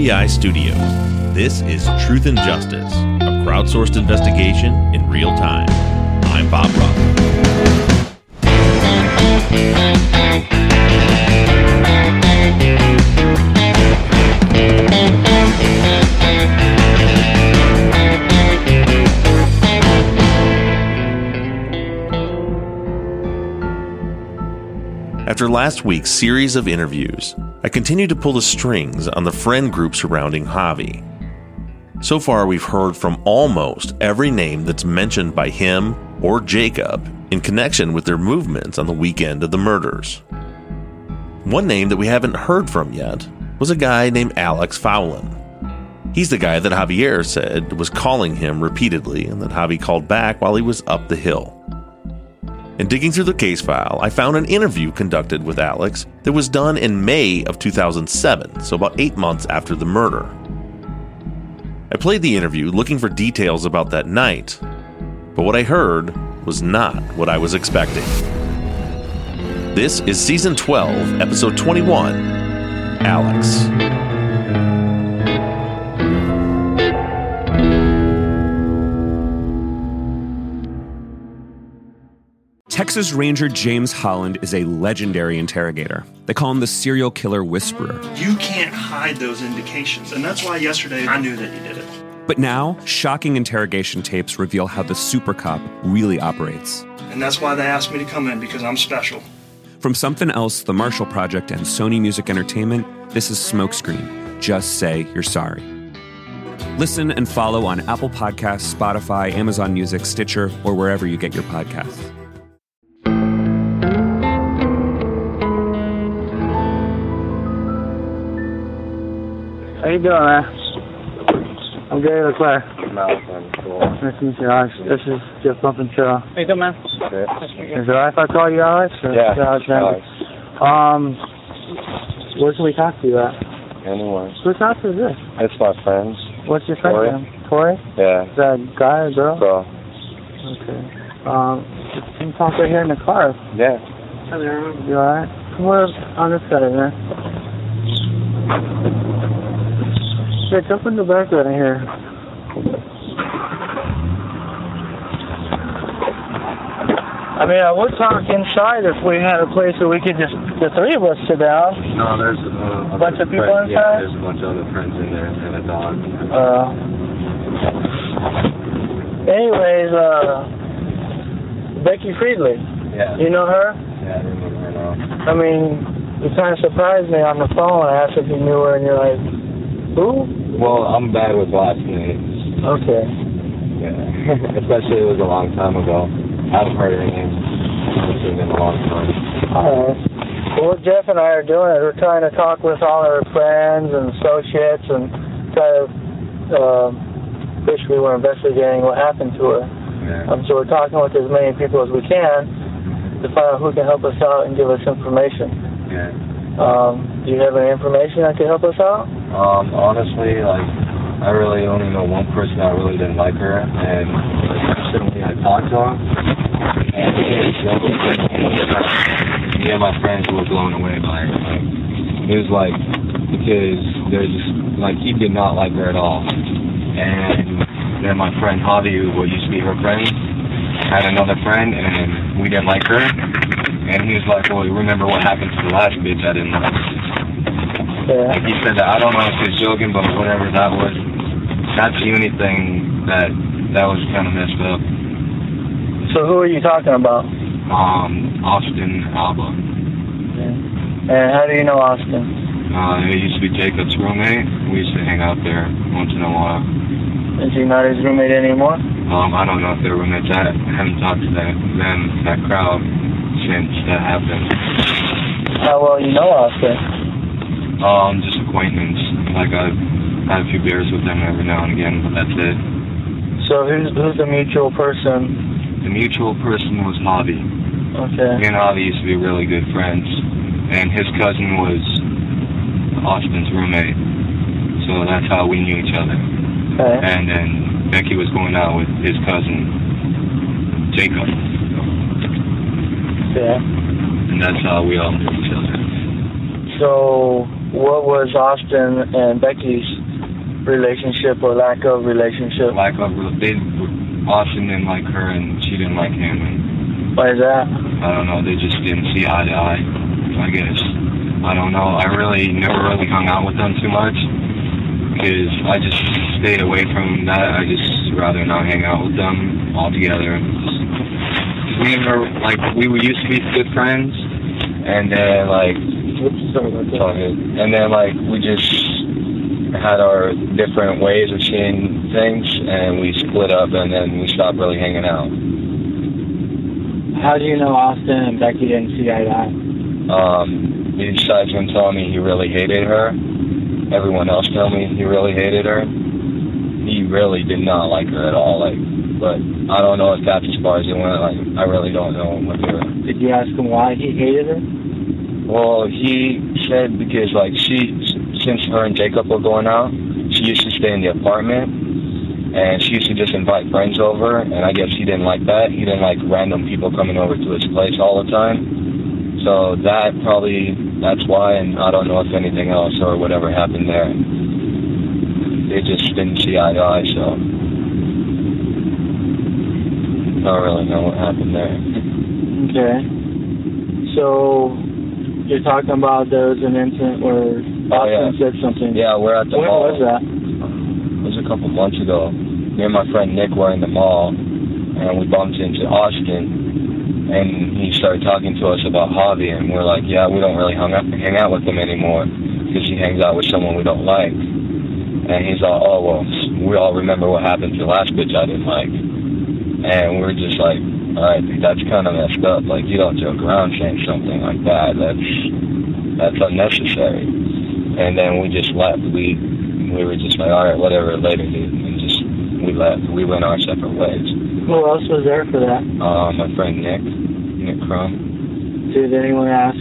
FBI Studios. This is Truth and Justice, a crowdsourced investigation in real time. I'm Bob Ruff. After last week's series of interviews, I continue to pull the strings on the friend group surrounding Javi. So far, we've heard from almost every name that's mentioned by him or Jacob in connection with their movements on the weekend of the murders. One name that we haven't heard from yet was a guy named Alex Fowlin. He's the guy that Javier said was calling him repeatedly and that Javi called back while he was up the hill. In digging through the case file, I found an interview conducted with Alex that was done in May of 2007, so about 8 months after the murder. I played the interview looking for details about that night, but what I heard was not what I was expecting. This is Season 12, Episode 21, Alex. Texas Ranger James Holland is a legendary interrogator. They call him the serial killer whisperer. You can't hide those indications, and that's why yesterday I knew that you did it. But now, shocking interrogation tapes reveal how the super cop really operates. And that's why they asked me to come in, because I'm special. From Something Else, The Marshall Project, and Sony Music Entertainment, this is Smokescreen. Just say you're sorry. Listen and follow on Apple Podcasts, Spotify, Amazon Music, Stitcher, or wherever you get your podcasts. How you doing, man? I'm Gary LeClaire. No, I'm cool. Nice to meet you, Alex. This is Jeff Bump and Chill. How you doing, man? Good. Is it alright if I call you Alex? Or Yeah, Alex. Where can we talk to you at? Anywhere. Who's house is this? It's my friends. What's your friend's Corey. name? Corey? Yeah. Is that a guy or girl? Girl. Okay. Can you talk right here in the car? Yeah. You alright? Come on this side, man. Yeah, jump in the back right here. I mean, I would talk inside if we had a place where we could just, the three of us, sit down. No, there's A bunch of people friends. inside? Yeah, there's a bunch of other friends in there and a dog. Anyways, Becky Friedley. Yeah. You know her? Yeah, I remember her now. I mean, you kind of surprised me on the phone. I asked if you knew her, and you're like, who? Well, I'm bad with last names. Okay. Yeah. Especially it was a long time ago. I haven't heard her name. It's been a long time. Alright. Well, what Jeff and I are doing is we're trying to talk with all our friends and associates and kind of, basically we're investigating what happened to her. Yeah. So we're talking with as many people as we can to find out who can help us out and give us information. Yeah. Do you have any information that could help us out? Honestly, like, I really only know one person that really didn't like her, and recently I talked to him, and me and my friends were blown away by her. Like, it was like, because there's, like, he did not like her at all, and then my friend Javi, who used to be her friend, had another friend, and we didn't like her, and he was like, well, you remember what happened to the last bitch I didn't like? Yeah. Like he said that, I don't know if he was joking, but whatever that was, that's the only thing that was kind of messed up. So who are you talking about? Austin Alba. Yeah. And how do you know Austin? He used to be Jacob's roommate. We used to hang out there once in a while. Is he not his roommate anymore? I don't know if they're roommates. I haven't talked to that crowd since that happened. How well you know Austin? Just acquaintance. Like I've had a few beers with them every now and again, but that's it. So who's the mutual person? The mutual person was Javi. Okay. Me and Javi used to be really good friends, and his cousin was Austin's roommate, so that's how we knew each other. Okay. And then Becky was going out with his cousin, Jacob. Yeah. And that's how we all knew each other. So what was Austin and Becky's relationship or lack of relationship? Austin didn't like her and she didn't like him. Why is that? I don't know, they just didn't see eye to eye, I guess. I don't know, I never really hung out with them too much, because I just stayed away from that. I just rather not hang out with them altogether. We used to be good friends, and then we just had our different ways of seeing things, and we split up, and then we stopped really hanging out. How do you know Austin and Becky didn't see eye to eye? Besides him telling me he really hated her, everyone else told me he really hated her. He really did not like her at all. But I don't know if that's as far as it went. I really don't know what they were. Did you ask him why he hated her? Well, he said because since her and Jacob were going out, she used to stay in the apartment, and she used to just invite friends over, and I guess he didn't like that. He didn't like random people coming over to his place all the time. So that's why, and I don't know if anything else or whatever happened there. They just didn't see eye to eye, so I don't really know what happened there. Okay. So you're talking about there was an incident where Austin said something. Yeah, we're at the mall. When was that? It was a couple months ago. Me and my friend Nick were in the mall, and we bumped into Austin. And he started talking to us about Javi, and we're like, yeah, we don't really hang out with him anymore because he hangs out with someone we don't like. And he's all, oh, well, we all remember what happened to the last bitch I didn't like. And we're just like, all right, that's kind of messed up. Like, you don't joke around saying something like that. That's unnecessary. And then we just left. We were just like, all right, whatever, later, dude. And we left. We went our separate ways. Who else was there for that? My friend Nick Crum. Did anyone ask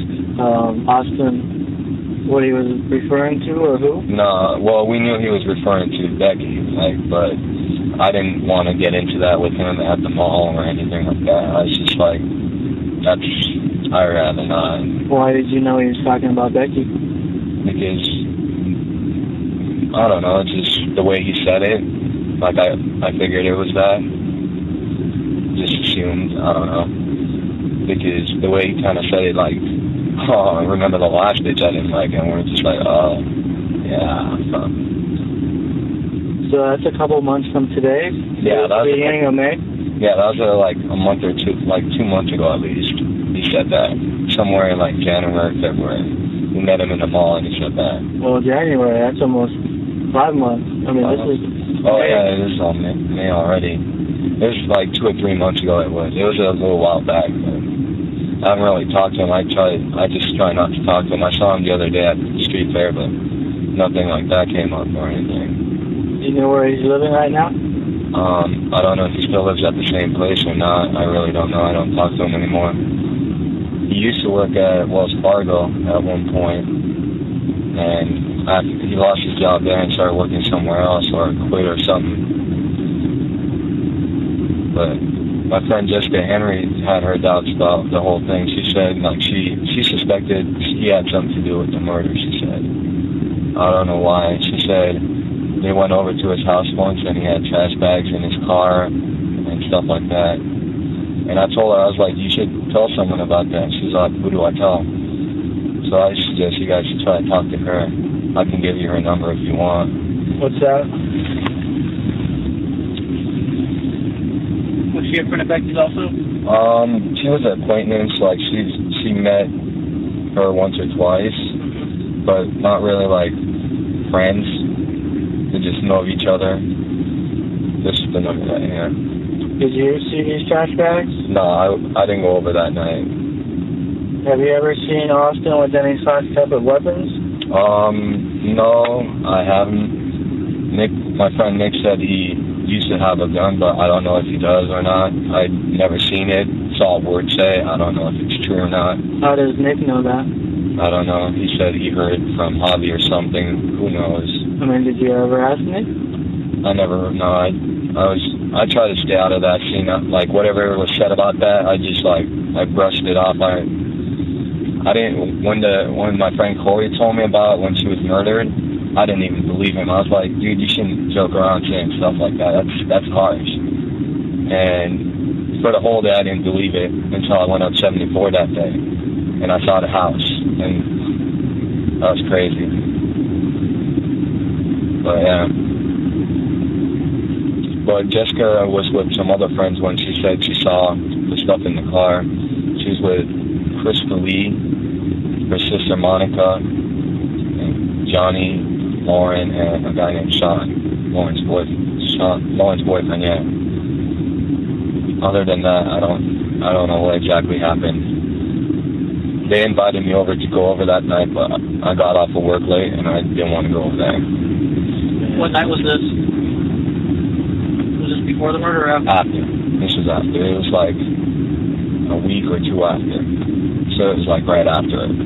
Austin what he was referring to or who? No, well, we knew he was referring to Becky, but I didn't want to get into that with him at the mall or anything like that. I was just like, I'd rather not. Why did you know he was talking about Becky? Because, I don't know, just the way he said it, I figured it was that. Just assumed, I don't know, because the way he kind of said it, oh, I remember the last bitch I didn't like, and we're just like, oh, yeah. So that's a couple months from today? Yeah, that was beginning of May? Yeah, that was a month or two, 2 months ago at least. He said that, somewhere in January, February. We met him in the mall, and he said that. Well, January, that's almost 5 months. I mean, this is... Oh, May. Yeah, it is all May already. It was 2 or 3 months ago. It was a little while back, but I haven't really talked to him. I just try not to talk to him. I saw him the other day at the street fair, but nothing like that came up or anything. Do you know where he's living right now? I don't know if he still lives at the same place or not. I really don't know. I don't talk to him anymore. He used to work at Wells Fargo at one point, and he lost his job there and started working somewhere else or quit or something. But my friend Jessica Henry had her doubts about the whole thing. She said she suspected he had something to do with the murder, she said. I don't know why. She said they went over to his house once and he had trash bags in his car and stuff like that. And I told her, I was like, you should tell someone about that. She's like, who do I tell? So I suggest you guys should try to talk to her. I can give you her number if you want. What's that? Was she a friend of Becky's also? She was an acquaintance. She met her once or twice, but not really friends. They just know of each other. This is the number right here. Did you see these trash bags? No, I didn't go over that night. Have you ever seen Austin with any type of weapons? No, I haven't. My friend Nick said he used to have a gun, but I don't know if he does or not. I've never seen it. It's all word say. I don't know if it's true or not. How does Nick know that? I don't know. He said he heard it from Javi or something. Who knows? I mean, did you ever ask Nick? I never. No, I try to stay out of that scene. Whatever was said about that, I just I brushed it off. When my friend Corey told me about when she was murdered, I didn't even believe him. I was like, dude, you shouldn't joke around saying stuff like that. That's harsh. And for the whole day, I didn't believe it until I went up 74 that day, and I saw the house, and that was crazy. But yeah. But Jessica was with some other friends when she said she saw the stuff in the car. She was with Christopher Lee, her sister Monica, and Johnny, Lauren, and a guy named Sean, Lauren's boyfriend, yeah. Other than that, I don't know what exactly happened. They invited me over to go over that night, but I got off of work late, and I didn't want to go over there. What night was this? Was this before the murder or after? After. This was after. It was like a week or two after. So it was like right after it.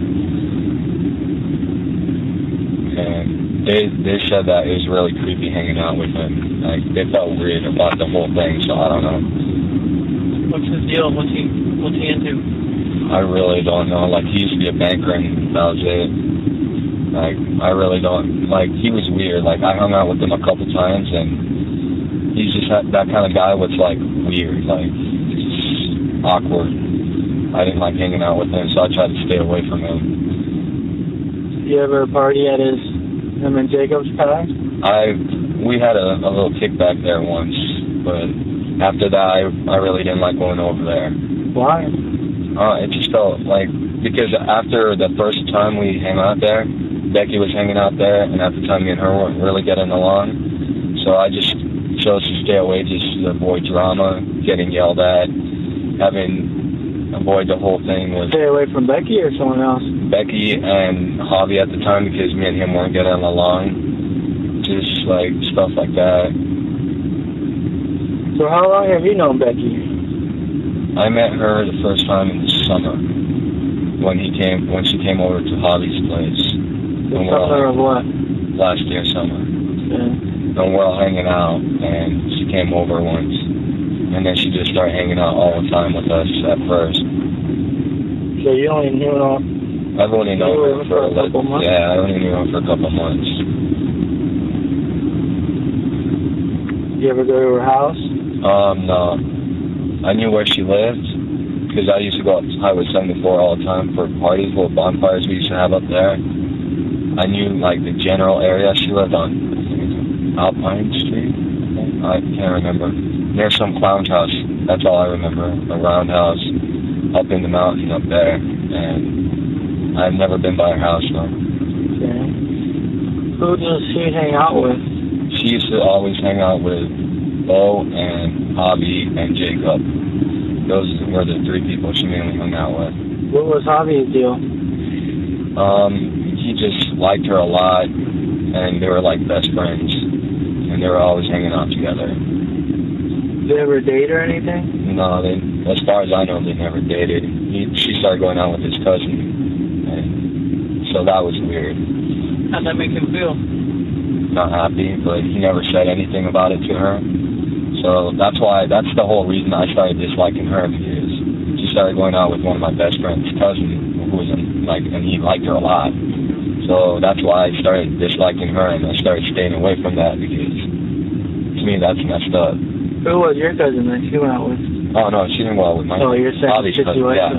And they said that it was really creepy hanging out with him. Like, they felt weird about the whole thing, so I don't know. What's his deal? What's he into? I really don't know. Like, he used to be a banker, and that was it. Like, I really don't... Like, he was weird. Like, I hung out with him a couple times, and he's just that kind of guy was, like, weird. Like, just awkward. I didn't like hanging out with him, so I tried to stay away from him. Did you ever party at him and Jacob's palace? We had a little kickback there once, but after that, I really didn't like going over there. Why? It just felt like, because after the first time we hang out there, Becky was hanging out there, and at the time me and her weren't really getting along, so I just chose to stay away just to avoid drama, getting yelled at, avoid the whole thing with... Stay away from Becky or someone else? Becky and Javi at the time, because me and him weren't getting along. Just, like, stuff like that. So how long have you known Becky? I met her the first time in the summer, when she came over to Javi's place. The summer of what? Last year, summer. Yeah. And we're all hanging out, and she came over once. And then she just started hanging out all the time with us at first. So you only knew her? I've only known her for a couple months? Yeah, I only knew her for a couple months. Did you ever go to her house? No. I knew where she lived, because I used to go up to Highway 74 all the time for parties, little bonfires we used to have up there. I knew, like, the general area she lived on, Alpine Street? I can't remember. Near some clown's house. That's all I remember. A roundhouse up in the mountain up there. And I've never been by her house, though. Okay. Who does she hang out with? She used to always hang out with Bo and Javi and Jacob. Those were the three people she mainly hung out with. What was Javi's deal? He just liked her a lot, and they were like best friends. And they were always hanging out together. Did they ever date or anything? No, as far as I know, they never dated. She started going out with his cousin, and so that was weird. How'd that make him feel? Not happy, but he never said anything about it to her. So that's the whole reason I started disliking her, because she started going out with one of my best friend's cousin, who was and he liked her a lot. So that's why I started disliking her, and I started staying away from that, because to me that's messed up. Who was your cousin that she went out with? Oh, no, she didn't go out with my you're saying Javi's cousin, yeah.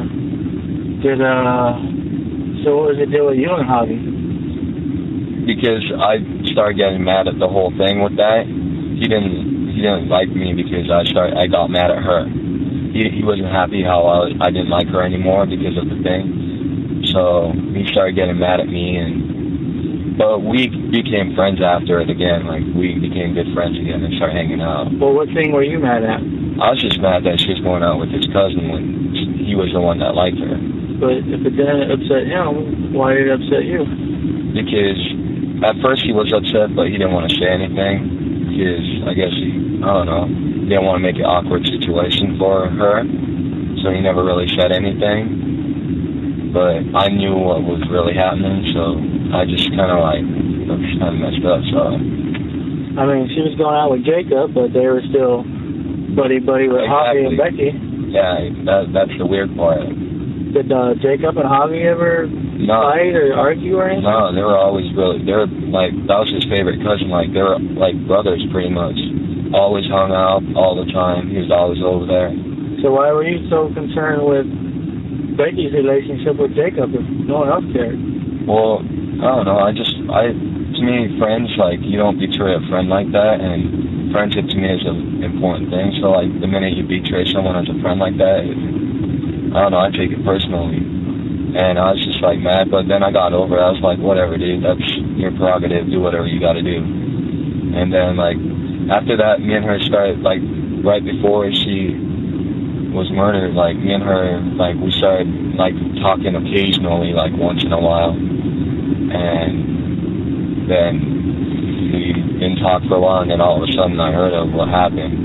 So what was the deal with you and Javi? Because I started getting mad at the whole thing with that. He didn't like me because I got mad at her. He wasn't happy how I didn't like her anymore because of the thing. So he started getting mad at me, but we became friends after it again. Like, we became good friends again and started hanging out. Well, what thing were you mad at? I was just mad that she was going out with his cousin when he was the one that liked her. But if it didn't upset him, why did it upset you? Because at first he was upset, but he didn't want to say anything. Because I guess he didn't want to make an awkward situation for her. So he never really said anything. But I knew what was really happening, so I just kind of messed up. So I mean, she was going out with Jacob, but they were still buddy with Javi and Becky. Yeah, that's the weird part. Did Jacob and Javi ever fight or argue or anything? No, they were always like, that was his favorite cousin. Like, they were like brothers pretty much. Always hung out all the time. He was always over there. So why were you so concerned with Becky's relationship with Jacob if no one else cared? Well, I don't know. To me, friends, like, you don't betray a friend like that, and friendship to me is an important thing. So, like, the minute you betray someone as a friend like that, I don't know, I take it personally. And I was just, like, mad, but then I got over it. I was like, whatever, dude, that's your prerogative. Do whatever you gotta do. And then, like, after that, me and her started, like, right before she was murdered, like, me and her, like, we started, like, talking occasionally, like, once in a while. And then we didn't talk for a while, and then all of a sudden I heard of what happened.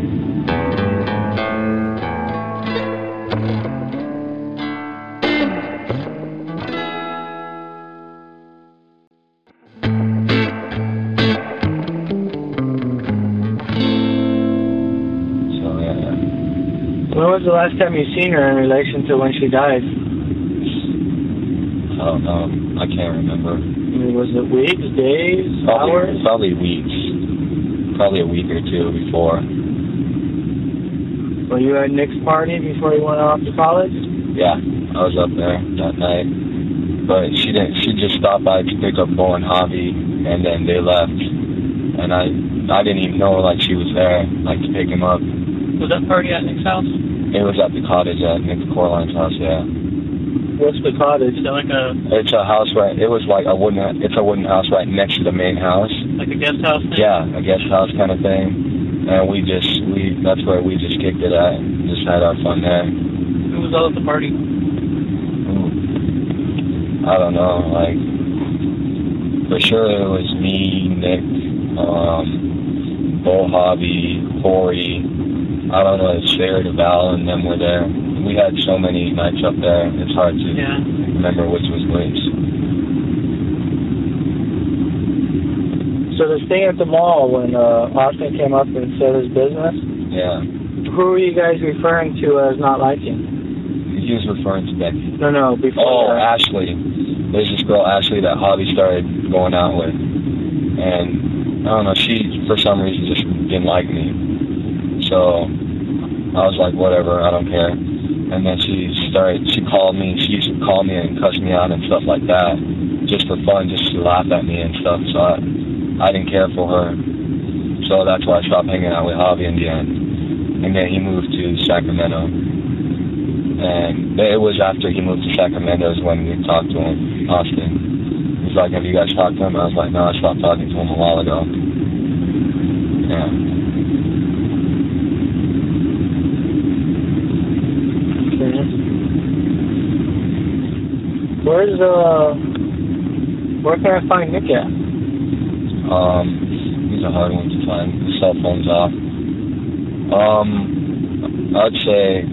So, yeah. When was the last time you seen her in relation to when she died? I don't know. I can't remember. Was it weeks, days, hours? Probably weeks. Probably a week or two before. Were you at Nick's party before he went off to college? Yeah, I was up there that night. But she just stopped by to pick up Bo and Javi, and then they left. And I didn't even know, like, she was there, like, to pick him up. Was that party at Nick's house? It was at the cottage at Nick Corline's house, yeah. What's the cottage? Is that like It's a house right. It was like it's a wooden house right next to the main house. like a guest house thing? Yeah, a guest house kind of thing. And that's where we just kicked it at and just had our fun there. Who was all at the party? I don't know, like, for sure it was me, Nick, Bo, Javi, Corey, I don't know, Sarah, DeVal, and them were there. We had so many nights up there, it's hard to remember which was which. So the thing at the mall when Austin came up and said his business? Yeah. Who were you guys referring to as not liking? He was referring to Becky. No, before that. Ashley. There's this girl, Ashley, that Javi started going out with. And, I don't know, she, for some reason, just didn't like me. So, I was like, whatever, I don't care. And then she called me, she used to call me and cuss me out and stuff like that, just for fun, just to laugh at me and stuff. So, I didn't care for her. So, that's why I stopped hanging out with Javi in the end. And then he moved to Sacramento. And it was after he moved to Sacramento is when we talked to him, Austin. He's like, have you guys talked to him? I was like, no, I stopped talking to him a while ago. Yeah. Where can I find Nick at? He's a hard one to find. His cell phone's off. I'd say,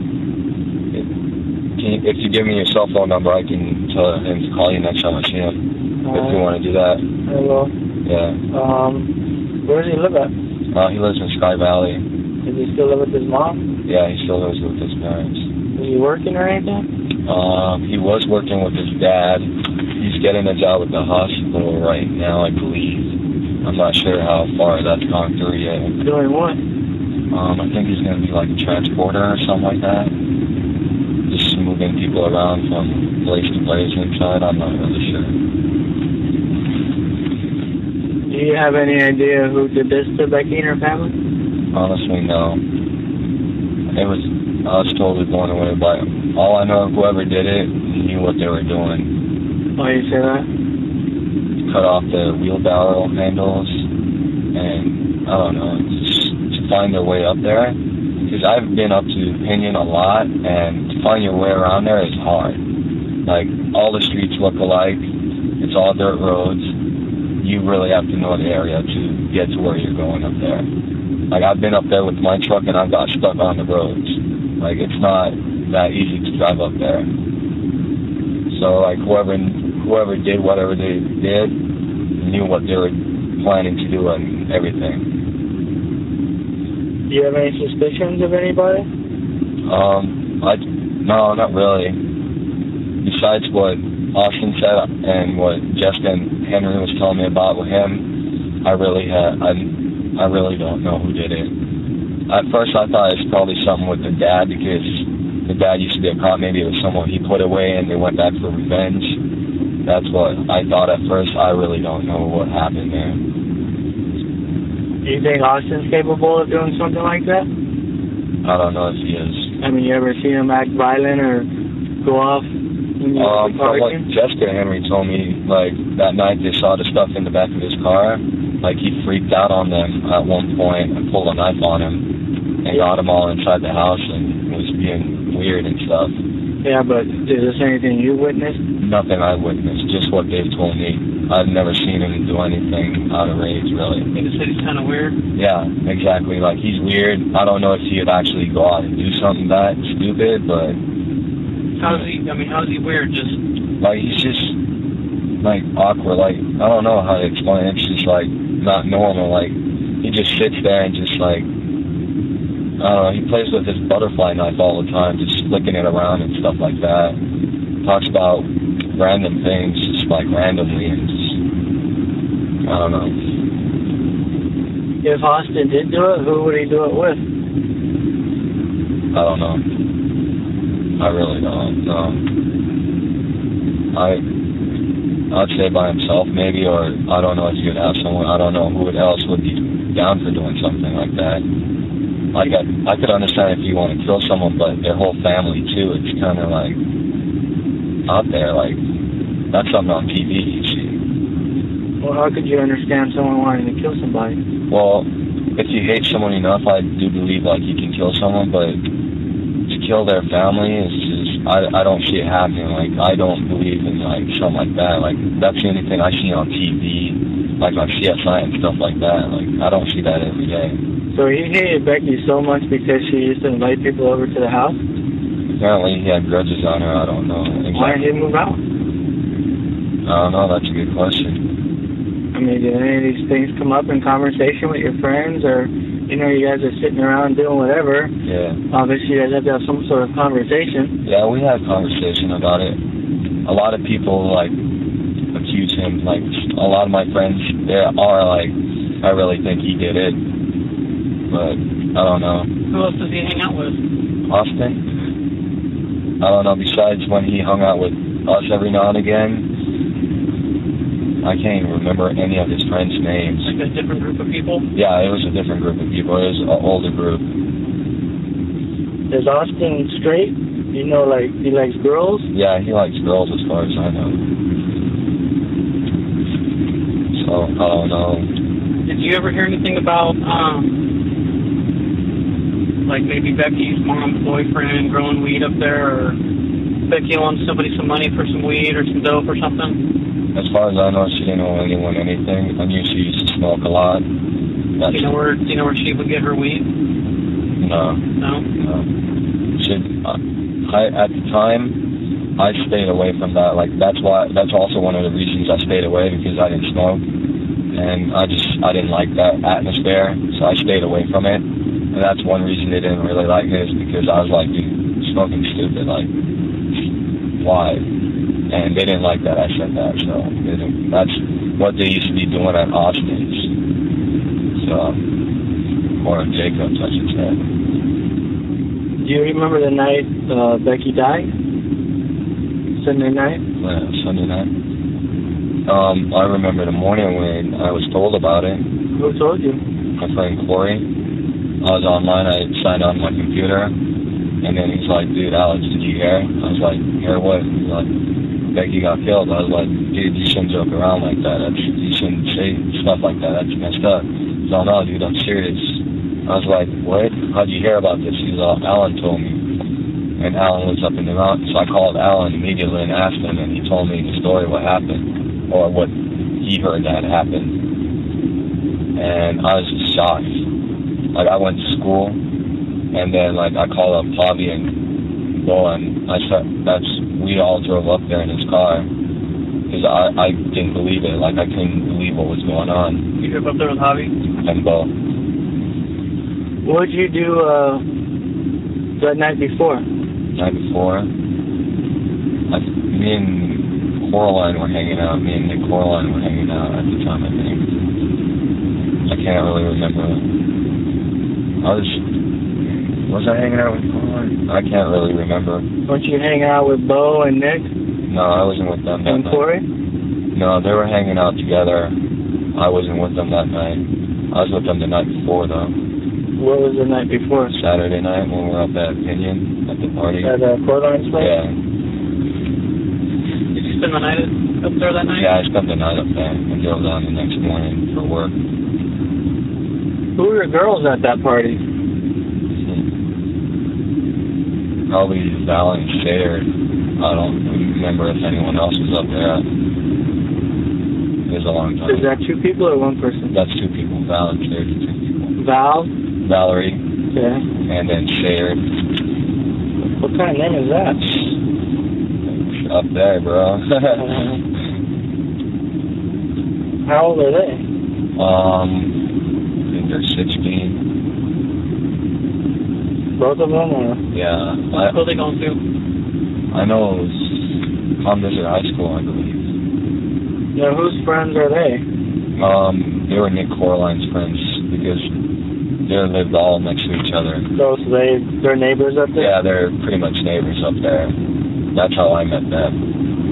if you give me your cell phone number, I can tell him to call you next time I see him. If you want to do that. I will. Yeah. Where does he live at? He lives in Sky Valley. Does he still live with his mom? Yeah, he still lives with his parents. Is he working or anything? He was working with his dad. He's getting a job at the hospital right now, I believe. I'm not sure how far that's gone through yet. Doing what? I think he's going to be like a transporter or something like that. Just moving people around from place to place inside. I'm not really sure. Do you have any idea who did this to Becky and her family? Honestly, no. I was totally blown away by it. All I know, whoever did it knew what they were doing. Why do you say that? Cut off the wheelbarrow handles, and I don't know, just to find their way up there. Because I've been up to Pinion a lot, and to find your way around there is hard. Like, all the streets look alike. It's all dirt roads. You really have to know the area to get to where you're going up there. Like, I've been up there with my truck, and I've got stuck on the roads. Like, it's not that easy to drive up there. So, like, whoever did whatever they did knew what they were planning to do and everything. Do you have any suspicions of anybody? No, not really. besides what Austin said and what Jessica and Henry was telling me about with him, I really don't know who did it. At first I thought it was probably something with the dad, because the dad used to be a cop. Maybe it was someone he put away and they went back for revenge. That's what I thought at first. I really don't know what happened there. Do you think Austin's capable of doing something like that? I don't know if he is. I mean, you ever seen him act violent or go off? From what Jessica and Henry told me, like, that night they saw the stuff in the back of his car, like, he freaked out on them at one point and pulled a knife on him and got them all inside the house and was being weird and stuff. Yeah, but is this anything you witnessed? Nothing I witnessed, just what they've told me. I've never seen him do anything out of rage, really. You just said he's kind of weird? Yeah, exactly. Like, he's weird. I don't know if he would actually go out and do something that stupid, but... How's he weird? Just... Like, he's just, like, awkward. Like, I don't know how to explain it. It's just, like, not normal. Like, he just sits there and just, like... I don't know, he plays with his butterfly knife all the time, just flicking it around and stuff like that. Talks about random things, just like randomly, and just, I don't know. If Austin did do it, who would he do it with? I don't know. I really don't know. I'd say by himself maybe, or I don't know if he would have someone. I don't know who else would be down for doing something like that. Like, I could understand if you want to kill someone, but their whole family, too, it's kind of, like, out there, like, that's something on TV, you see. Well, how could you understand someone wanting to kill somebody? Well, if you hate someone enough, I do believe, like, you can kill someone, but to kill their family is just, I don't see it happening. Like, I don't believe in, like, something like that. Like, that's the only thing I see on TV, like on CSI and stuff like that. Like, I don't see that every day. So he hated Becky so much because she used to invite people over to the house? Apparently he had grudges on her, I don't know. Exactly. Why didn't he move out? I don't know, that's a good question. I mean, did any of these things come up in conversation with your friends, or, you know, you guys are sitting around doing whatever? Yeah. Obviously you guys have to have some sort of conversation. Yeah, we had conversation about it. A lot of people, like, accuse him, like, a lot of my friends, they are like, I really think he did it. But I don't know. Who else does he hang out with? Austin? I don't know, besides when he hung out with us every now and again, I can't even remember any of his friends' names. Like a different group of people? Yeah, it was a different group of people. It was an older group. Is Austin straight? You know, like, he likes girls? Yeah, he likes girls as far as I know. So, I don't know. Did you ever hear anything about, like maybe Becky's mom's boyfriend growing weed up there, or Becky owing somebody some money for some weed or some dope or something? As far as I know, she didn't owe anyone anything. I knew she used to smoke a lot. Do you know where she would get her weed? No. No? No. At the time, I stayed away from that. Like, that's also one of the reasons I stayed away, because I didn't smoke. And I didn't like that atmosphere, so I stayed away from it. And that's one reason they didn't really like me, is because I was like, dude, smoking stupid, like, why? And they didn't like that I said that, so that's what they used to be doing at Austin's. So, or Jacob's, I should say. Do you remember the night Becky died? Sunday night? Yeah, Sunday night. I remember the morning when I was told about it. Who told you? My friend Corey. I was online, I signed on my computer, and then he's like, dude, Alex, did you hear? I was like, hear what? He's like, Becky got killed. I was like, dude, you shouldn't joke around like that. You shouldn't say stuff like that. That's messed up. He's like, no, dude, I'm serious. I was like, what? How'd you hear about this? He's like, Alan told me. And Alan was up in the mountains, so I called Alan immediately and asked him, and he told me the story, what happened, or what he heard that happened. And I was just shocked. Like, I went to school, and then, like, I called up Javi and Bo, and we all drove up there in his car, because I didn't believe it. Like, I couldn't believe what was going on. You drove up there with Javi? And Bo. What did you do that night before? Night before? Me and Coraline were hanging out. Me and Nick Coraline were hanging out at the time, I think. I can't really remember. Was I hanging out with Coraline? I can't really remember. Weren't you hanging out with Bo and Nick? No, I wasn't with them that and night. Corey? No, they were hanging out together. I wasn't with them that night. I was with them the night before, though. What was the night before? Saturday night when we were up at Pinion at the party. At Coraline's place? Yeah. Did you spend the night up there that night? Yeah, I spent the night up there and drove down the next morning for work. Who were the girls at that party? Probably Val and Shared. I don't remember if anyone else was up there. It was a long time. Is that two people or one person? That's two people. Val and Shared are two people. Val? Valerie. Yeah. And then Shared. What kind of name is that? Up there, bro. How old are they? I think they're 16. Both of them, or? Yeah. What school they going to? I know it was Palm Desert High School, I believe. Now, whose friends are they? They were Nick Coraline's friends because they lived all next to each other. So they're neighbors up there? Yeah, they're pretty much neighbors up there. That's how I met them.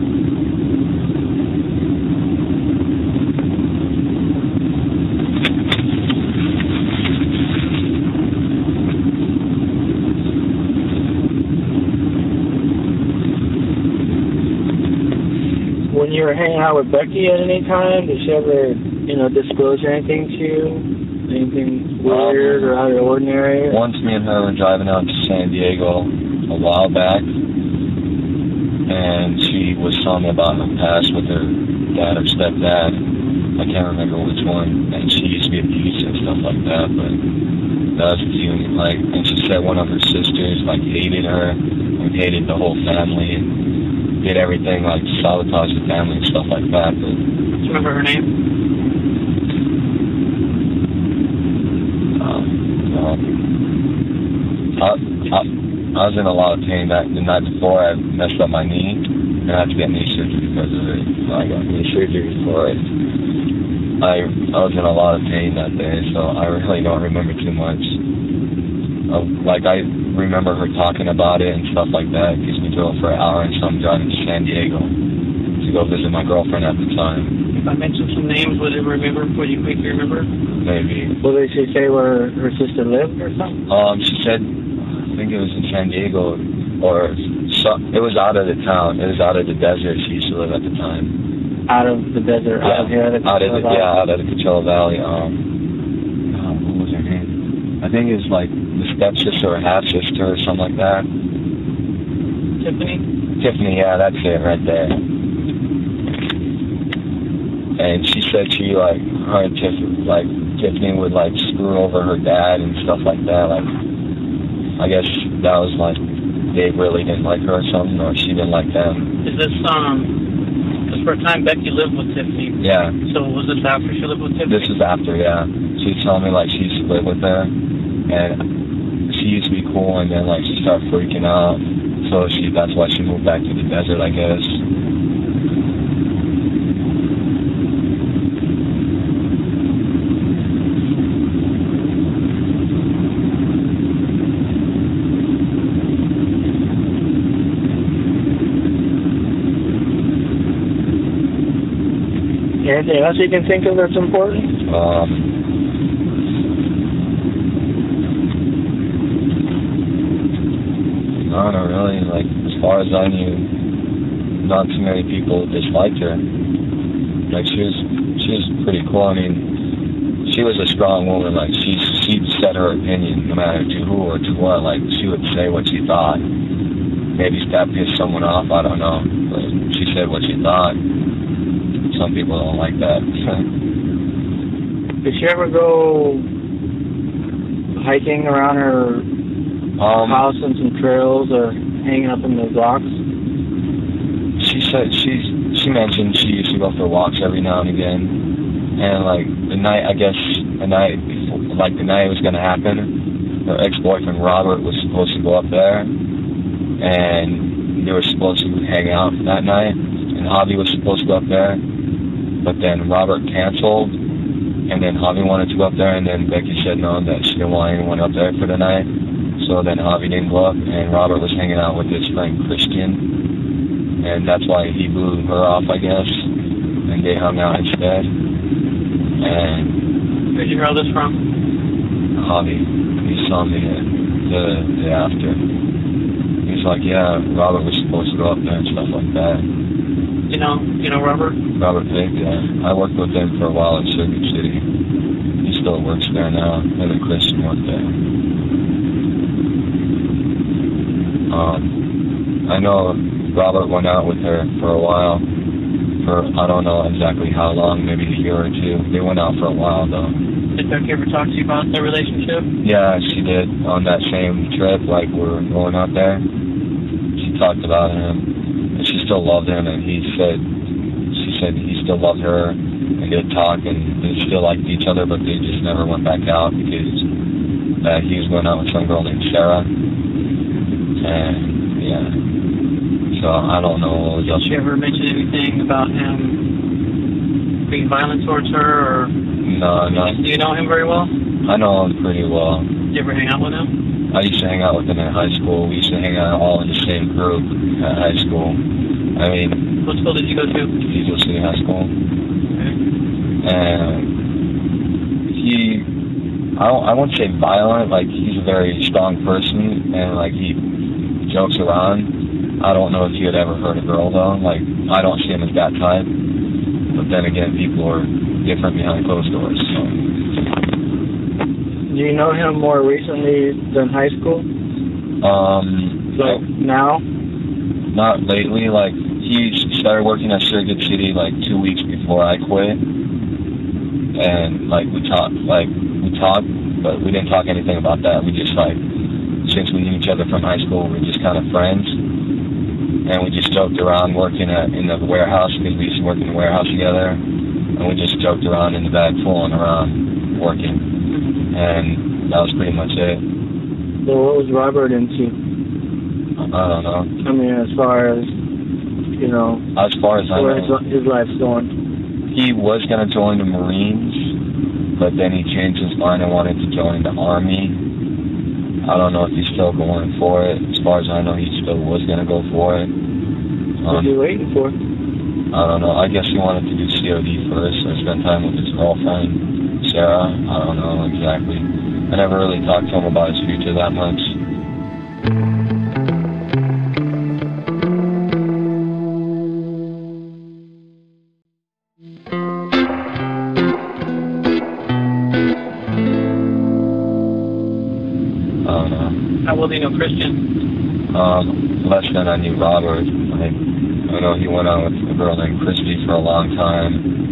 When you were hanging out with Becky at any time, did she ever, disclose anything to you? Anything weird or out of the ordinary? Once me and her were driving out to San Diego a while back, and she was telling me about her past with her dad or stepdad. I can't remember which one, and she used to be abusive and stuff like that, but that was the feeling, and she said one of her sisters, hated her, and hated the whole family, and did everything, sabotage the family and stuff like that, but... Do you remember her name? I was in a lot of pain the night before. I messed up my knee, and I had to get knee surgery because of it. I got knee surgery for it. I was in a lot of pain that day, so I really don't remember too much. I remember her talking about it and stuff like that, because we drove for an hour and some driving to San Diego to go visit my girlfriend at the time. If I mentioned some names, would you make you remember? Maybe. Well, did she say where her sister lived or something? She said, I think it was in San Diego, or it was out of the town. It was out of the desert she used to live at the time. Out of the desert, yeah. out of the Coachella Valley. What was her name? I think it was the stepsister or half-sister or something like that. Tiffany? Tiffany, yeah, that's it right there. And she said her and Tiffany would screw over her dad and stuff like that. I guess that was they really didn't like her or something, or she didn't like them. Is this because for a time Becky lived with Tiffany? Yeah. So was this after she lived with Tiffany? This is after, yeah. She was telling me she used to live with her, and she used to be cool, and then she started freaking out. So that's why she moved back to the desert, I guess. Anything else you can think of that's important? No, not really. As far as I knew, not too many people disliked her. She was pretty cool. I mean, she was a strong woman. She said her opinion, no matter to who or to what. She would say what she thought. Maybe that pissed someone off, I don't know. But she said what she thought. Some people don't like that. Did she ever go hiking around her house and some trails, or hanging up in the rocks? She said she mentioned she used to go for walks every now and again, and the night it was gonna happen, her ex-boyfriend Robert was supposed to go up there, and they were supposed to hang out that night, and Javi was supposed to go up there, but then Robert canceled, and then Javi wanted to go up there, and then Becky said no, that she didn't want anyone up there for the night. So then Javi didn't go up, and Robert was hanging out with his friend Christian, and that's why he blew her off, I guess, and they hung out instead. And where'd you hear all this from? Javi, he saw me the day after. He's like, yeah, Robert was supposed to go up there and stuff like that. You know Robert? Robert Vick, yeah. I worked with him for a while in Circuit City. He still works there now. Him and Christian work there. I know Robert went out with her for a while. For, I don't know exactly how long, maybe a year or two. They went out for a while, though. Did Becky ever talk to you about their relationship? Yeah, she did. On that same trip, like, we were going out there. She talked about him. And she still loved him, and she said he still loved her, and they'd talk, and they still liked each other, but they just never went back out because he was going out with some girl named Sarah. And, yeah. So, I don't know what was else. Did she ever mention anything about him being violent towards her, or? No, no. Do you know him very well? I know him pretty well. Did you ever hang out with him? I used to hang out with him in high school. We used to hang out all in the same group at high school. I mean... What school did you go to? Eagle City High School. Okay. And I wouldn't say violent, like, he's a very strong person, and, like, he jokes around. I don't know if he had ever hurt a girl, though. Like, I don't see him as that type. But then again, people are different behind closed doors, so... Do you know him more recently than high school? Like, now? Not lately. Like, he started working at Circuit City, like, 2 weeks before I quit. And, like, we talked, but we didn't talk anything about that. We just, like, since we knew each other from high school, we were just kind of friends. And we just joked around working in the warehouse, because we used to work in the warehouse together. And we just joked around in the bag, fooling around, working. And that was pretty much it. So what was Robert into? I don't know. I mean, as far as, you know... As far as I know... Where his life's going? He was going to join the Marines, but then he changed his mind and wanted to join the Army. I don't know if he's still going for it. As far as I know, he still was going to go for it. What are you waiting for? I don't know. I guess he wanted to do COD first and spend time with his girlfriend, Sarah. I don't know exactly. I never really talked to him about his future that much. How well do you know Christian? Less than I knew Robert. I know he went out with a girl named Christy for a long time,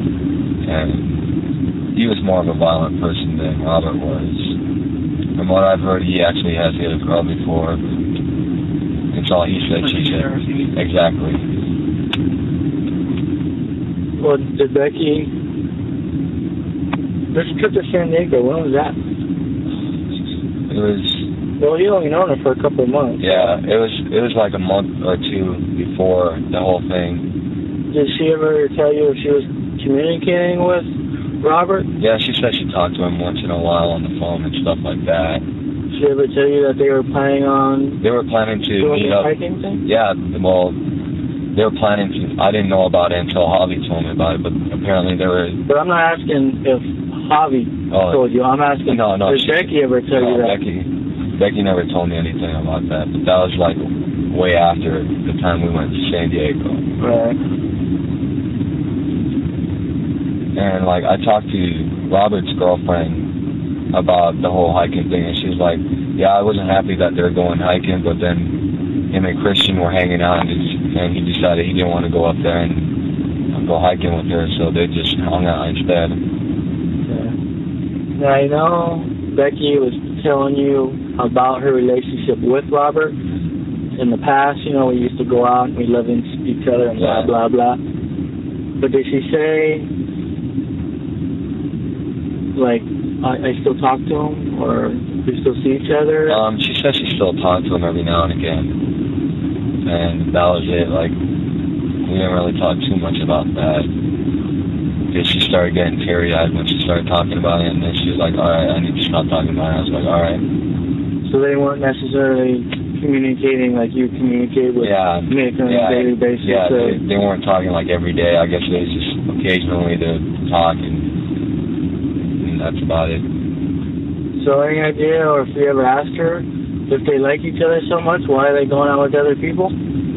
and he was more of a violent person than Robert was. From what I've heard, he actually has hit a girl before. It's all he said, she said. Exactly. Well, did Becky... This trip to San Diego, when was that? It was... Well, you only known her for a couple of months. Yeah, it was like a month or two before the whole thing. Did she ever tell you if she was communicating with Robert? Yeah, she said she talked to him once in a while on the phone and stuff like that. Did she ever tell you that they were planning on... They were planning to meet up. Hiking thing? Yeah, well, they were planning to... I didn't know about it until Javi told me about it, but apparently they were... But I'm not asking if Javi told you. I'm asking, did Becky ever tell you that? Becky never told me anything about that, but that was like way after the time we went to San Diego. Right. And like I talked to Robert's girlfriend about the whole hiking thing, and she was like, yeah, I wasn't happy that they're going hiking, but then him and Christian were hanging out, and he decided he didn't want to go up there and go hiking with her, so they just hung out instead. Yeah. Now, I know Becky was telling you about her relationship with Robert. In the past, you know, we used to go out and we lived in each other and blah, blah, blah. But did she say, like, I still talk to him, or we still see each other? She says she still talks to him every now and again. and that was it. Like, we didn't really talk too much about that. Because she started getting teary-eyed when she started talking about it, and then she was like, alright, I need to stop talking about it. I was like, alright. So they weren't necessarily communicating like you communicate with Nick on a daily basis? Yeah, they weren't talking like every day. I guess they just occasionally to talk, and that's about it. So any idea, or if you ever asked her, if they like each other so much, why are they going out with other people?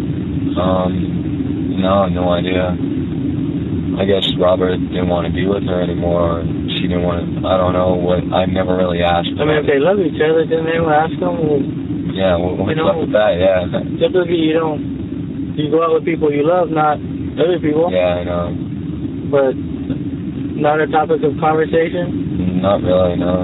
No idea. I guess Robert didn't want to be with her anymore. She didn't want to, I don't know what, I never really asked. I mean, if they love each other, didn't they ask them? Yeah, what's up with that, yeah. Typically you go out with people you love, not other people. Yeah, I know. But not a topic of conversation? Not really, no.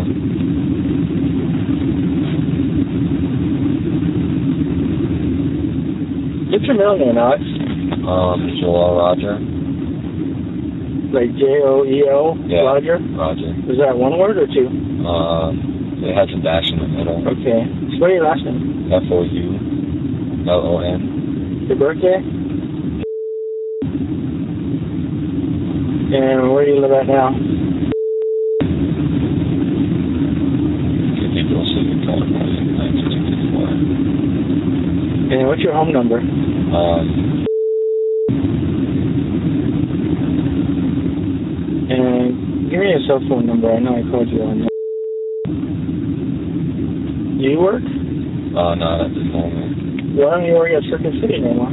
What's your middle name, Alex? Joel Roger. Like Joel? Yeah, Roger? Roger. Is that one word or two? It has a dash in the middle. Okay. What are your last name? Foulon. Your birthday? And where do you live at now? Cathedral City, California, 1964. And what's your home number? And give me your cell phone number. I know I called you on that. Do you work? Not at the moment. Why don't you work at Circuit City anymore?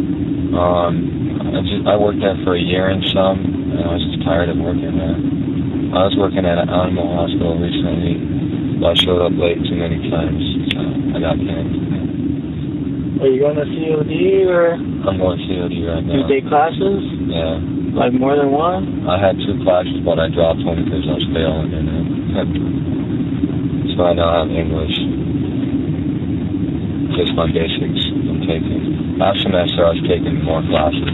I worked there for a year and some, and I was just tired of working there. I was working at an animal hospital recently, but I showed up late too many times, so I got canned. Are you going to COD or? I'm going to COD right now. You take classes? Yeah. Like more than one? I had 2 classes, but I dropped one because I was failing in it. So I now have English. Just my basics I'm taking. Last semester I was taking more classes.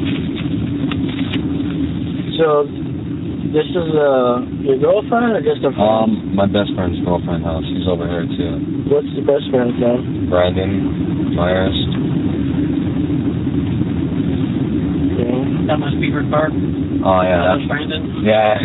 So, this is your girlfriend or just a friend? My best friend's girlfriend house. She's over here too. What's the best friend's name? Brandon Myers. Yeah. That must be her car. Oh yeah, That's Brandon. Yeah.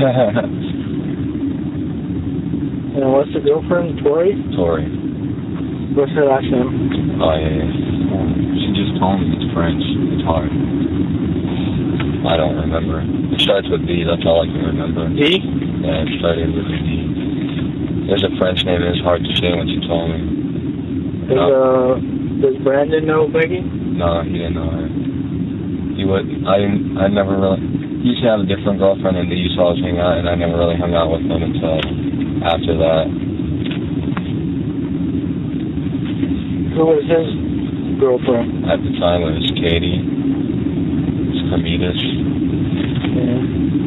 And what's the girlfriend? Tori? Tori. What's her last name? Oh yeah. She just told me it's French. It's hard. I don't remember. It starts with D, that's all I can remember. D? Yeah, it started with a D. There's a French name, it's hard to say when she told me. Does Brandon know Becky? No, he didn't know her. I never really, he used to have a different girlfriend and they used to always hang out, and I never really hung out with them until after that. Who was his girlfriend? At the time it was Katie. It's Camitas. Yeah.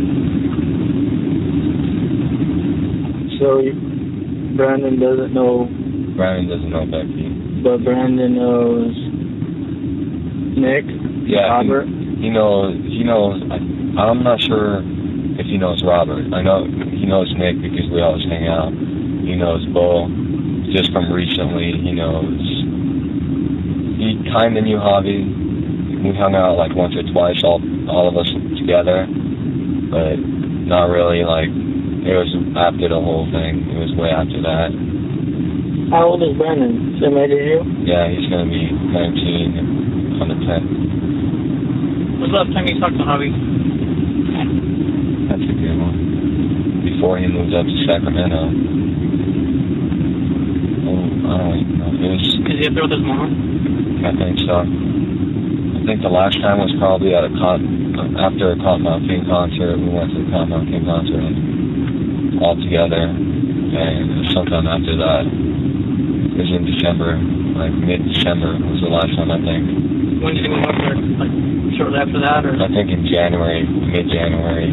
So Brandon doesn't know Becky. But Brandon knows Nick? Yeah, Robert? He knows, I'm not sure if he knows Robert. I know he knows Nick because we always hang out. He knows Bo, just from recently. He kind of knew Javi. We hung out like once or twice, all of us together, but not really like, it was after the whole thing. It was way after that. How old is Brandon? Same age as you? Yeah, he's going to be 19 on the 10th. When's the last time you talked to Javi? That's a good one. Before he moved up to Sacramento. I don't even know. Is he up there with his mom? I think so. I think the last time was probably at after a Cottonmouth King concert. We went to the Cottonmouth King concert all together, and sometime after that, it was in December, like mid-December was the last time, I think. When did he move up there? Like shortly after that, or? I think in January, mid-January.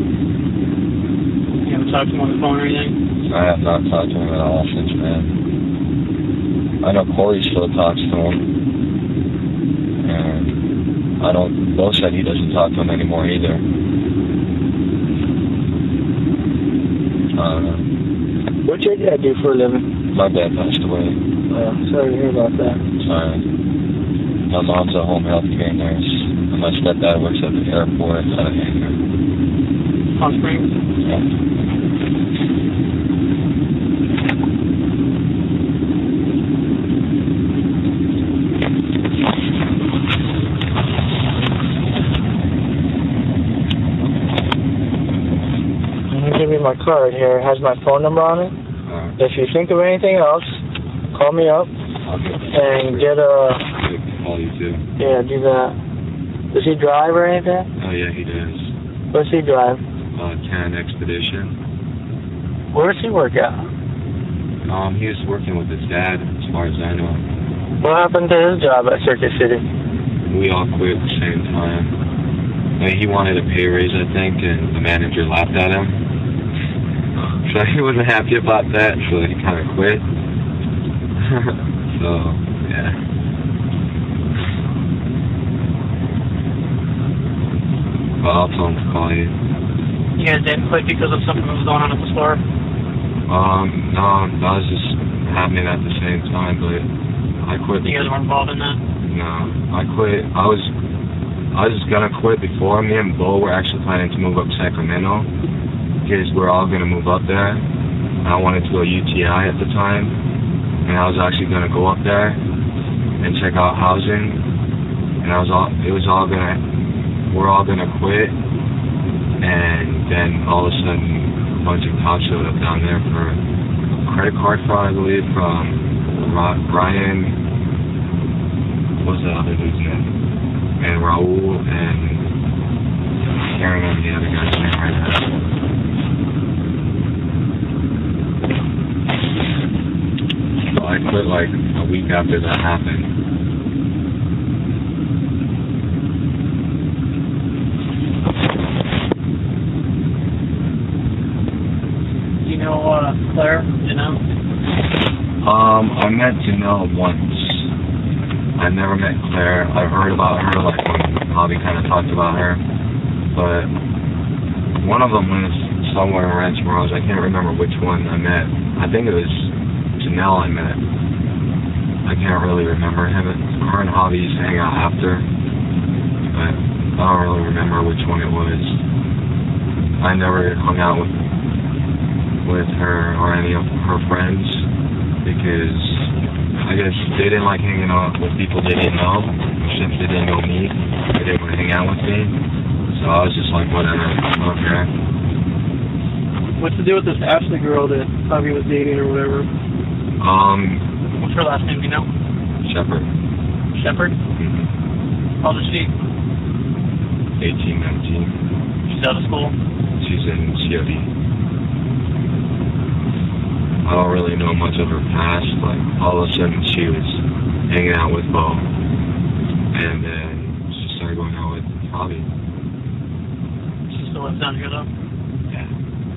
You haven't talked to him on the phone or anything? I have not talked to him at all since then. I know Corey still talks to him, and Bo said he doesn't talk to him anymore either. I don't know. What's your dad do for a living? My dad passed away. Sorry to hear about that. Sorry. My mom's a home health care nurse. And my stepdad works at the airport at a hangar. Hot Springs? Yeah. Give me my card here. It has my phone number on it. If you think of anything else, call me up and get a... Call you too. Yeah, do that. Does he drive or anything? Oh yeah, he does. What's he drive? Can Expedition. Where does he work at? He was working with his dad, as far as I know. What happened to his job at Circuit City? We all quit at the same time. I mean, he wanted a pay raise, I think, and the manager laughed at him. So he wasn't happy about that, so he kind of quit. So, yeah. But I'll tell him to call you. You guys didn't quit because of something that was going on at the store? No, that was just happening at the same time, but I quit. You guys weren't involved in that? No, I quit. I was gonna quit before. Me and Bo were actually planning to move up to Sacramento because we're all gonna move up there. I wanted to go UTI at the time, and I was actually gonna go up there and check out housing. And we're all gonna quit, and then all of a sudden a bunch of cops showed up down there for credit card fraud, I believe, from Brian. What was the other dude's name? And Raul, and I can't remember the other guy's name right now. So I quit like a week after that happened. You know Claire, Janelle? I met Janelle once. I never met Claire. I heard about her like when Bobby kind of talked about her. But one of them lives somewhere in Ranch Rose. I can't remember which one I met. I think it was Janelle I met. I can't really remember him. Her and Javi used to hang out after. But I don't really remember which one it was. I never hung out with her or any of her friends because I guess they didn't like hanging out with people they didn't know. Since they didn't know me, they didn't want to hang out with me. So I was just like, whatever, okay. What's the deal with this Ashley girl that Javi was dating or whatever? What's her last name, do you know? Shepard. Shepard? Mm-hmm. How old is she? 18, 19. She's out of school? She's in COD. I don't really know much of her past, but all of a sudden she was hanging out with Bo. And then she started going out with Javi. She still lives down here though? Yeah.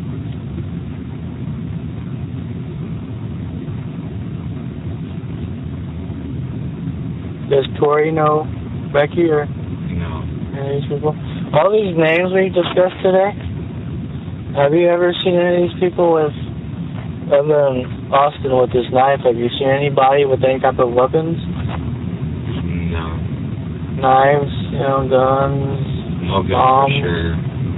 Does Tori know Becky or No. any of these people? All these names we discussed today, have you ever seen any of these people with, other than Austin with this knife, have you seen anybody with any type of weapons? No. Knives, guns, No gun bombs? for sure.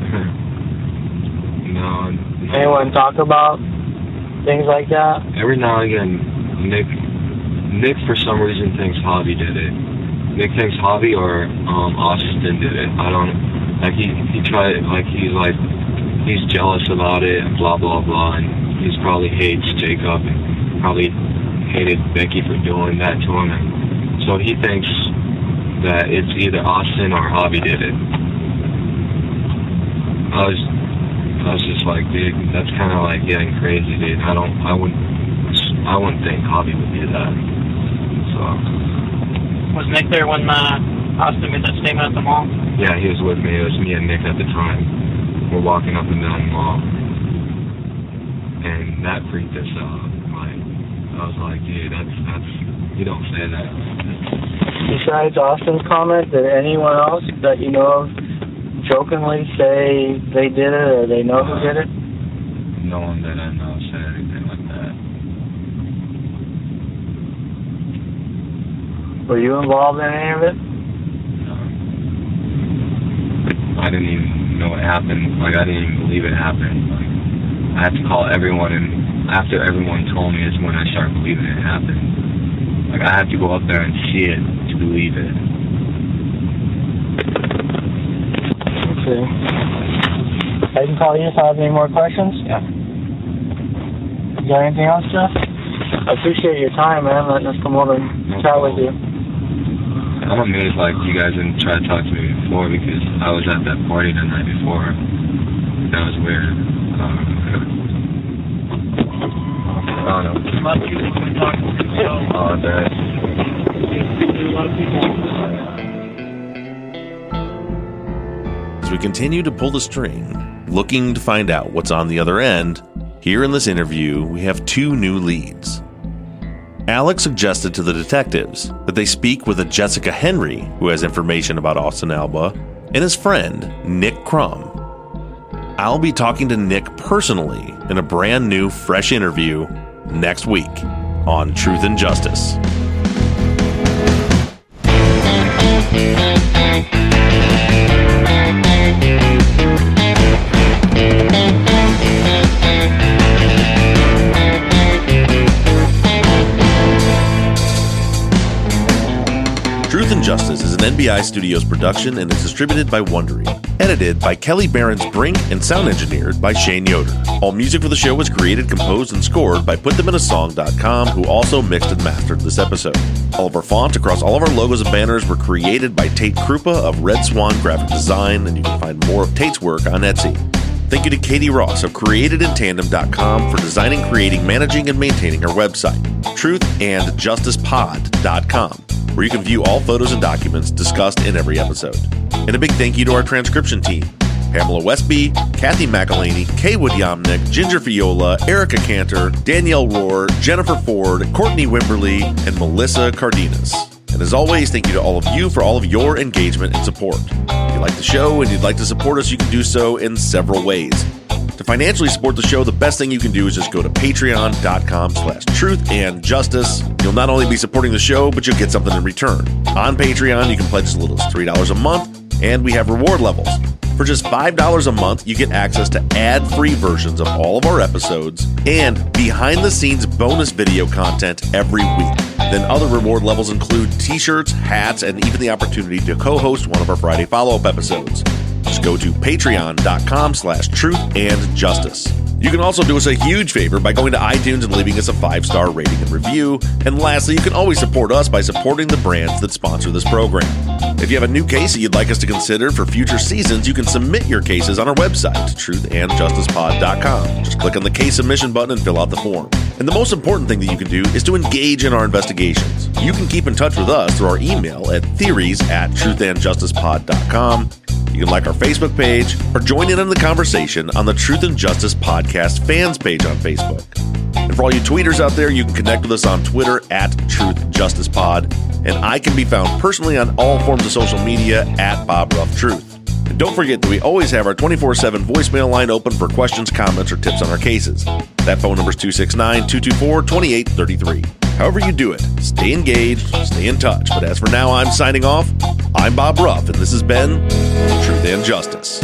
No. Anyone talk about things like that? Every now and again, Nick for some reason thinks Javi did it. Nick thinks Javi or Austin did it. I don't, he tried, he's jealous about it and blah blah blah, and he probably hates Jacob and probably hated Becky for doing that to him, and so he thinks that it's either Austin or Javi did it. I was just like, dude, that's kind of like getting crazy, dude. I wouldn't think Javi would do that. So. Was Nick there when Austin made that statement at the mall? Yeah, he was with me. It was me and Nick at the time. We're walking up and down the mall, and that freaked us out. I was like, dude, that's you don't say that. Besides Austin's comment, did anyone else that you know of jokingly say they did it or they know who did it? No one that I know said anything like that. Were you involved in any of it? I didn't even know what happened. Like, I didn't even believe it happened. Like, I had to call everyone, and after everyone told me is when I started believing it happened. Like, I had to go up there and see it to believe it. Okay. I can call you if I have any more questions? Yeah. You got anything else, Jeff? I appreciate your time, man, letting us come over and chat with you. I'm amazed, like, you guys didn't try to talk to me before, because I was at that party the night before. That was weird. I don't know. A lot of people have been talking to me, so Oh, that. a lot of people. As we continue to pull the string, looking to find out what's on the other end, here in this interview, we have two new leads. Alex suggested to the detectives that they speak with a Jessica Henry, who has information about Austin Alba, and his friend, Nick Crum. I'll be talking to Nick personally in a brand new, fresh interview next week on Truth and Justice. Truth and Justice is an NBI Studios production and is distributed by Wondery. Edited by Kelly Behrens-Brink and sound engineered by Shane Yoder. All music for the show was created, composed, and scored by PutThemInASong.com, who also mixed and mastered this episode. All of our fonts across all of our logos and banners were created by Tate Krupa of Red Swan Graphic Design, and you can find more of Tate's work on Etsy. Thank you to Katie Ross of CreatedInTandem.com for designing, creating, managing, and maintaining our website. TruthAndJusticePod.com, where you can view all photos and documents discussed in every episode. And a big thank you to our transcription team: Pamela Westby, Kathy McElhaney, Kaywood Yomnick, Ginger Fiola, Erica Cantor, Danielle Rohr, Jennifer Ford, Courtney Wimberly, and Melissa Cardenas. And as always, thank you to all of you for all of your engagement and support. If you like the show and you'd like to support us, you can do so in several ways. To financially support the show, the best thing you can do is just go to patreon.com/truthandjustice. You'll not only be supporting the show, but you'll get something in return. On Patreon, you can pledge as little as $3 a month, and we have reward levels. For just $5 a month, you get access to ad-free versions of all of our episodes and behind-the-scenes bonus video content every week. Then other reward levels include t-shirts, hats, and even the opportunity to co-host one of our Friday follow-up episodes. Just go to patreon.com/truthandjustice. You can also do us a huge favor by going to iTunes and leaving us a 5-star rating and review. And lastly, you can always support us by supporting the brands that sponsor this program. If you have a new case that you'd like us to consider for future seasons, you can submit your cases on our website, truthandjusticepod.com. Just click on the case submission button and fill out the form. And the most important thing that you can do is to engage in our investigations. You can keep in touch with us through our email at theories@truthandjusticepod.com. You can like our Facebook page or join in on the conversation on the Truth and Justice Podcast fans page on Facebook. And for all you tweeters out there, you can connect with us on Twitter @TruthJusticePod. And I can be found personally on all forms of social media @BobRuffTruth. And don't forget that we always have our 24/7 voicemail line open for questions, comments, or tips on our cases. That phone number is 269-224-2833. However you do it, stay engaged, stay in touch. But as for now, I'm signing off. I'm Bob Ruff, and this has been Truth and Justice.